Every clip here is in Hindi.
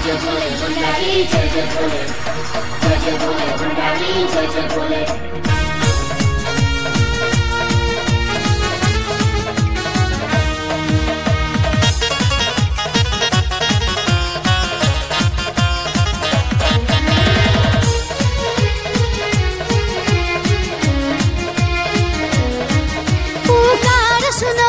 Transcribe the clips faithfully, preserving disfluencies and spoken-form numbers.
जय भोले भंडारी जय जय भोले, जय जय भोले भंडारी जय जय भोले। पुकार सुनो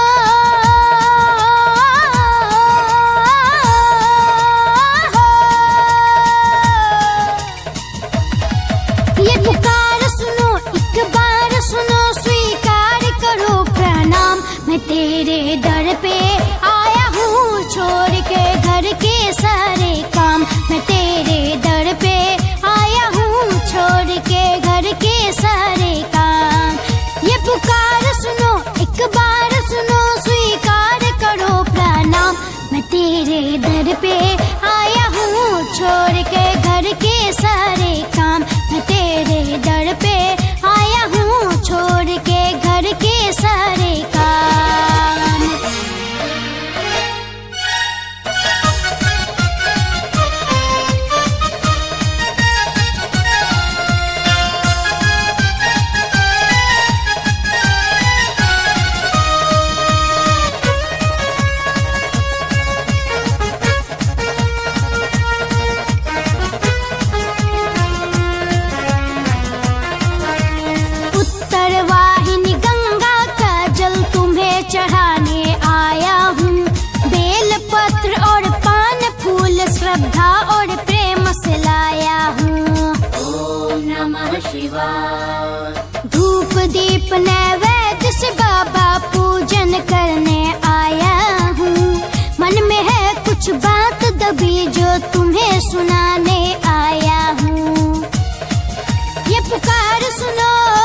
ये पुकार सुनो, एक बार सुनो, स्वीकार करो प्रणाम। मैं तेरे दर पे आया हूँ, छोड़ के घर के सारे काम। मैं तेरे दर पे आया हूँ, छोड़ के घर के सारे काम। ये पुकार सुनो, एक बार सुनो, स्वीकार करो प्रणाम। मैं तेरे दर पे आया हूँ, छोड़ के घर के सारे काम। मैं तेरे दर पे आया हूँ, छोड़ के घर के सारे काम। उत्तर वाहिनी गंगा का जल तुम्हें चढ़ाने आया हूँ। बेल पत्र और पान फूल श्रद्धा और प्रेम से लाया हूँ। ओम नमः शिवाय। धूप दीप नैवेद्य से बाबा पूजन करने आया हूँ। मन में है कुछ बात दबी जो तुम्हें सुनाने आया हूँ। ये पुकार सुनो,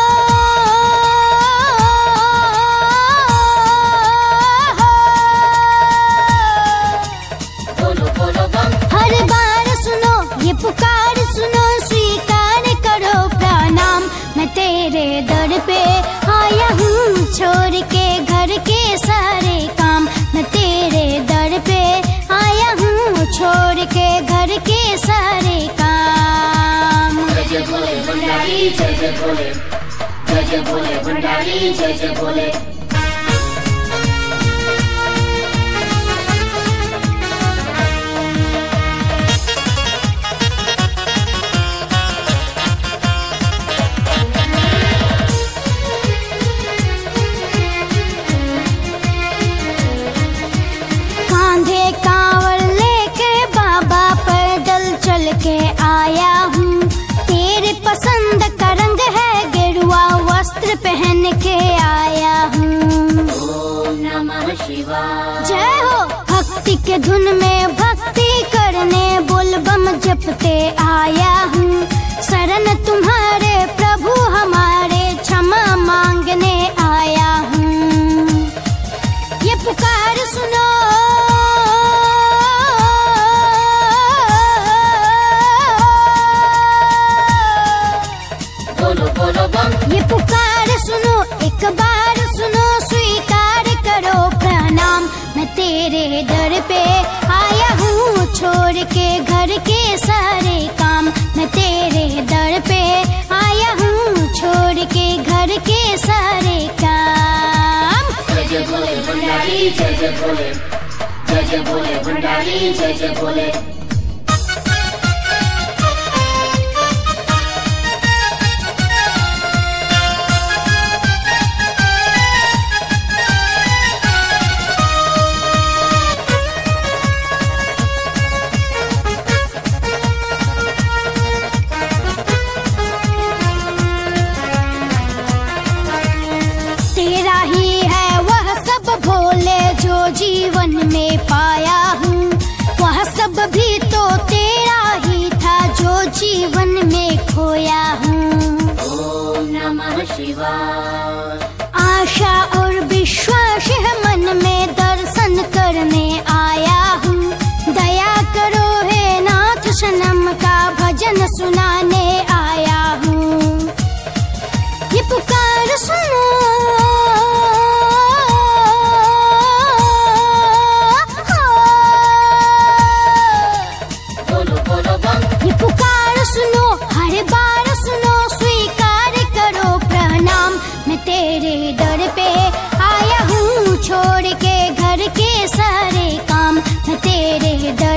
बोलो बोलो बम। हर बार सुनो, ये पुकार सुनो, स्वीकार करो प्रणाम। मैं तेरे दर पे आया हूँ, छोड़ के घर के सारे काम। मैं तेरे दर पे आया हूँ, छोड़ के घर के सारे काम। जय जय भोले भंडारी जय जय भोले, जय जय भोले भंडारी जय जय भोले। कांधे कांवड़ लेके बाबा पैदल चल के आया हूँ। तेरे पसंद का रंग है गेरुआ, वस्त्र पहन के आया हूँ। ओम नमः शिवाय। जय हो। भक्ति के धुन में भक्ति करने बोल बम जपते आया हूँ। शरण तुम्हारे प्रभु हमारे, क्षमा मांगने आया हूँ। ये पुकार सुनो, बोलो बोलो बम। ये पुकार सुनो, एक बार सुनो, स्वीकार करो प्रणाम। मैं तेरे दर पे आया हूँ, छोड़ के घर के सारे काम। मैं तेरे दर पे आया हूँ, छोड़ के घर के सारे काम। जय जय भोले भंडारी जय जय भोले, जय जय भोले भंडारी जय जय भोले। तेरा ही है वह सब भोले जो जीवन में पाया हूँ। वह सब भी तो तेरा ही था जो जीवन में खोया हूँ। ओम नमः शिवाय। आशा और विश्वास है मन में, दर्शन करने आया हूँ। दया करो हे नाथ, सनम का भजन सुनाने आया हूँ। ये पुकार सुनो, बोलो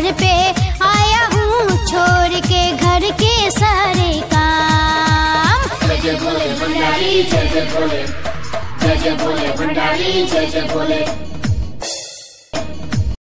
दर पे आया हूँ छोड़ के घर के सारे काम। जय जय भोले भंडारी जय जय भोले, जय जय भोले भंडारी जय जय भोले।